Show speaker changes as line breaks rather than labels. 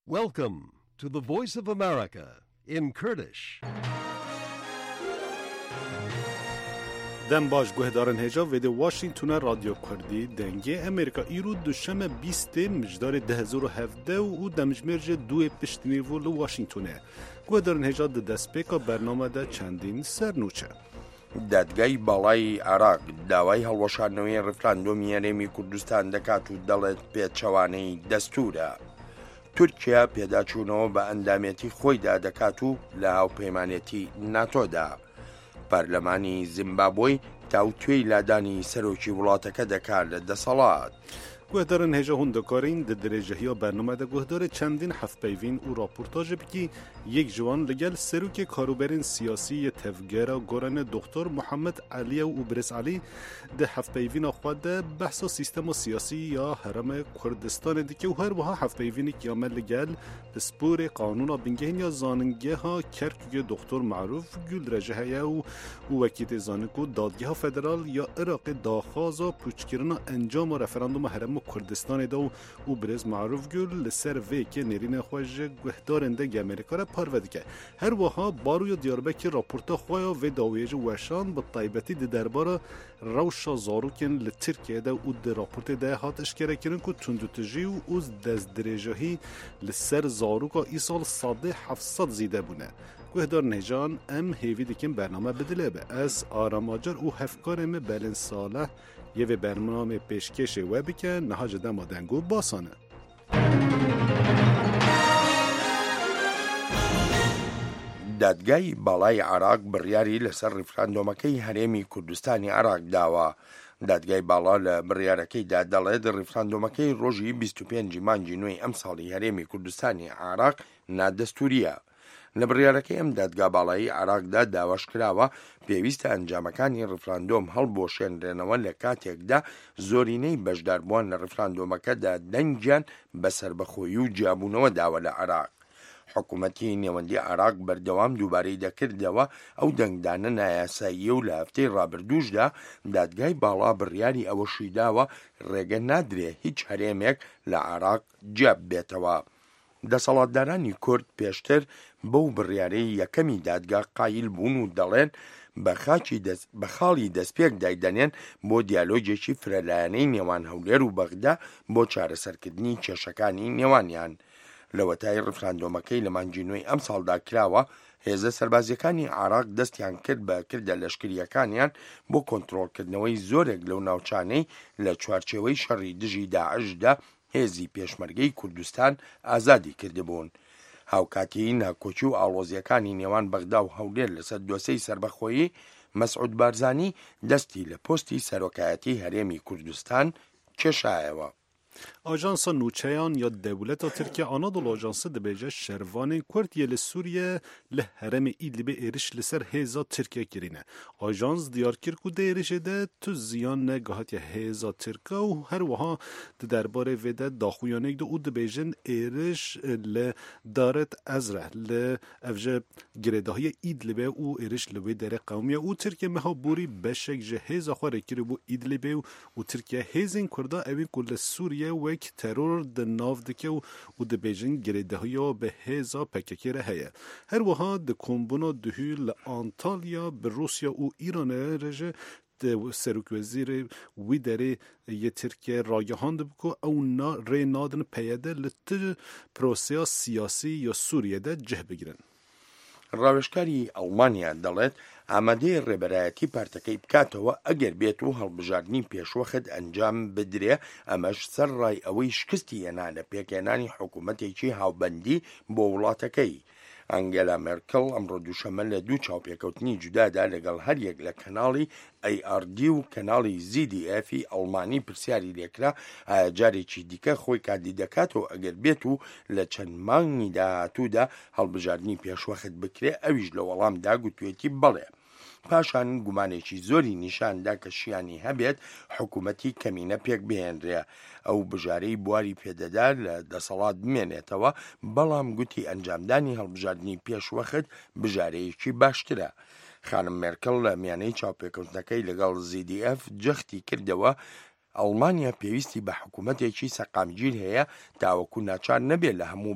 Welcome to the Voice of America in Kurdish.
دم باش گهدارن هجا ویده واشنگتون رادیو کردی دنگه امریکا ایرو دوشنبه 20 مجدار 2017 و دمجمرج دو پشتنیرو لو واشنگتونه گهدارن هجا دست پیکا برنامه ده چندین سرنوچه
دادگای باڵای عراق داوای هەڵوەشاندنەوەی ڕفراندۆمی هەرێمی کوردستان دەکات و دەڵێت پێچەوانەی دەستورە. تورکیا پێداچوونەوە بە ئەندامەتی خۆیدا دەکات و لە هاوپەیمانێتی ناتۆدا. پەرلەمانی زیمبابوی تاوتوێی لادانی سەرۆکی وڵاتەکە دەکات لە دەسەڵات.
گهدارن هجا هندکارین ده درجه‌ها برنامه ده گهدار چندین هفت پیوین و راپورتاج بکی یک جوان لگل سروک کاروبرین سیاسی تفگره گران دکتر محمد علی و برس علی ده هفت پیوین خود ده بحث سیستم سیاسی یا حرم کردستان دیگه و هر وها هفت پیوینی که عمل لگل سپور قانون بنگهین یا زاننگه ها کرکوی دکتر معروف گل رجه و وکیت زانکو دادگاه فدرال یا عراق داخواز و پوچکرنا انجام رفراندوم حرم کردستان دو و برز معروف گل لسر وی که نرین خوش گهدارنده گمریکا را پرود که هر وها باروی دیاربکی راپورتا خوایا و داویج وشان به طیبتی ده درباره روشا زاروکن لترکیه ده و ده راپورت ده هات اشکره کرن که تندوتجی و از دست درجهی لسر زاروکا ای سال صاده 700 زیده بونه گهدار نجان ام هیوی دیکن برنامه بدله به از آراماجر و هفکارم بلن ساله یه به برنامه پیشکش وبی که نهاج دم دنگو باسانه
دادگای باڵای عراق بڕیاری لەسەر ڕیفراندۆمەکەی هەرێمی کوردستانی عراق داوە. دادگای باڵا لە بڕیارەکەیدا دەڵێت ڕیفراندۆمەکەی ڕۆژی 25 مانگی نوێی ئەم ساڵی هەرێمی کوردستانی عراق نادەستوریە. لە بڕیارەکەی ئەم دادگا باڵایی عراقدا داواش کراوە پێویستە ئەنجامەکانی ڕیفراندۆم هەڵبۆشێنرێنەوە لە کاتێکدا زۆرینەی بەشداربووان لە ڕیفراندۆمەکەدا دەنگیان بەسەر بەخۆیی و جیابوونەوە داوە لە عراق. حکوومەتی نێوەندی عراق بەردەوام دووبارەی دەکردەوە ئەو دەنگدانە نایاساییە و لە هەفتەی ڕابردووشدا دادگای باڵا بڕیاری ئەوەشی داوە ڕێگە نادرێ هیچ هەرێمێک لە عراق جیاب بێتەوە. دەسەڵاتدارانی کورد پێشتر بەو بڕیارەی یەکەمی دادگا قایل بوون و دەڵێن بە خاڵی دەستپێک دایدەنێن بۆ دیالۆجێکی فرەلایەنەی نێوان هەولێر و بەغدا بۆ چارەسەرکردنی کێشەکانی نێوانیان. لەوەتای ڕیفراندۆمەکەی لە مانگی نوێی ئەم ساڵدا کراوە هێزە سەربازیەکانی عراق دەستیان کرد بە کردە لەشکریەکانیان بۆ کۆنتڕۆڵکردنەوەی زۆرێک لەو ناوچانەی لە چوارچێوەی شەڕی دژی داعشدا هێزی پێشمەرگەی کوردستان ئازادی کردبوون. هاوکاتی ناکۆچی و ئاڵۆزیەکانی نێوان بەغدا و هەولێر لەسەر دۆسەی سەربەخۆیی مەسعود بارزانی دەستی لە پۆستی سەرۆکایەتی هەرێمی کوردستان کێشایەوە.
آژانس نوچیان یا دولت ترکیه آنادول آژانس دبیجه شروان کرد یل سوریه له هرم ایدلب ایرش لسر هزا ترکیه کرینه آژانس دیار کرد کو دیرش ده تو زیان نگاهت هزا ترکیه و هر وها درباره وده داخویانه ده او دبیجن ایرش ل دارت ازره ل افجه گرده های ایدلب او ایرش لوی در قومیه او ترکیه مها بوری بشک جه هزا خواره کرد بو ایدلب و ترکیه هزین کرده اوی کل سوریه وک ترور د ناف دکه و د بیجن گریده های به هزا پککی هیه هر وها د کمبونا دهول آنتالیا به روسیا و ایران رجه د سروک وزیر وی داره یه ترکیه رایهاند بکو او ری نادن پیده لط پروسیا سیاسی یا سوریه ده جه بگیرن.
ڕاوێژکاری ئەڵمانیا دەڵێت ئامادەی ڕێبەرایەتی پارتەکەی بکاتەوە ئەگەر بێت و هەڵبژاردننی پێشوەخت ئەنجام بدرێ ئەمەش سەر ڕای ئەوەی شکستی هێنا لە پێکێنانی حکوومەتێکی هاوبەندی بۆ وڵاتەکەی. ئەنگێلا مێرکڵ ئەمڕۆ دووشەمە لە دوو چاوپێکەوتنی جودادا لەگەڵ هەریەک لە کەناڵی ARD و کەناڵی ZDF ئەڵمانی پرسیاری لێکرا ئایا جارێکی دیکە خۆی کاندید دەکاتەوە ئەگەر بێت و لە چەند مانگی داهاتوودا هەڵبژاردننی پێشوەخت بکرێ ئەویش لە وەڵامدا گوتوێتی بەڵێ. پاشان گومانێکی زۆری نیشاندا کە شیانی هەبێت حکوومەتی کەمینە پێک بهێنرێ ئەو بژارەی بواری پێدەدا لە دەسەڵات بمێنێتەوە بەڵام گوتی ئەنجامدانی هەڵبژاردننی پێشوەخت بژارەیەکی باشترە. خانم مێرکڵ لە میانەی چاوپێکەوتنەکەی لەگەڵ ZDF جەختی کردەوە ئەڵمانیا پێویستی بە حکوومەتێکی سەقامگیر هەیە تاوەکو ناچار نەبێت لە هەموو